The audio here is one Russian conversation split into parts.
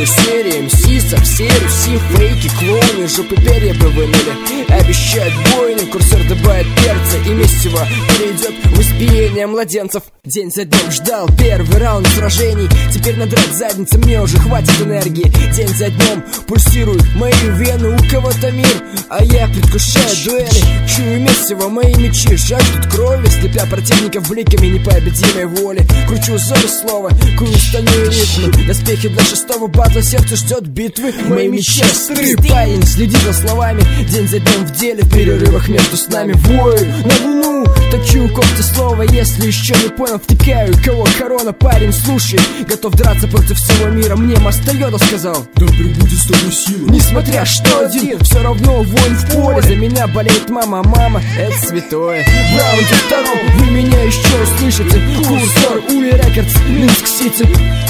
6 серии МС со всей Руси. Фейки, клоуны, жопы перья повынули. Обещают бойню, курсор добавит перца, и месиво перейдет в избиение младенцев. День за днем ждал первый раунд сражений. Теперь надрать задницу мне уже хватит энергии. День за днем пульсируют мои вены. У кого-то мир, а я предвкушаю дуэли. Чую месиво, мои мечи жаждут крови, слепя противников бликами непобедимой воли. Кручу узоры слова, кую стальные ритмы. Доспехи для 6-го батла, сердце ждет битвы. Мои мечи остры, парень, следи за словами. День за днем в деле, в перерывах между снами. Вою на луну, точу когти слова. Если еще не понял, втыкаю, кого корона. Парень, слушай, готов драться против всего мира. Мне Мастайода сказал: да пребудет с тобой сила. Несмотря что один, все равно воин в поле. За меня болеет мама, мама, это святое. В раунде втором вы меня еще услышите. Курсор, Ули Рекордс, Минск Сити.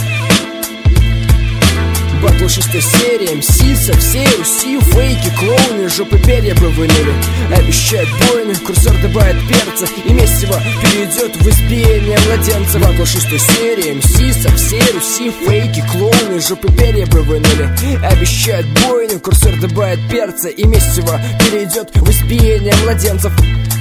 Батл 6 серии МС со всей Руси. Фейки, клоуны, жопы перья бы вынули. Обещают бойню, курсор добавит перца, и месиво перейдет в избиение младенца. Батл 6 серии МС со всей Руси. Фейки, клоуны, жопы перья бы вынули. Обещают бойню, курсор добавит перца, и месиво перейдет в избиение младенцев.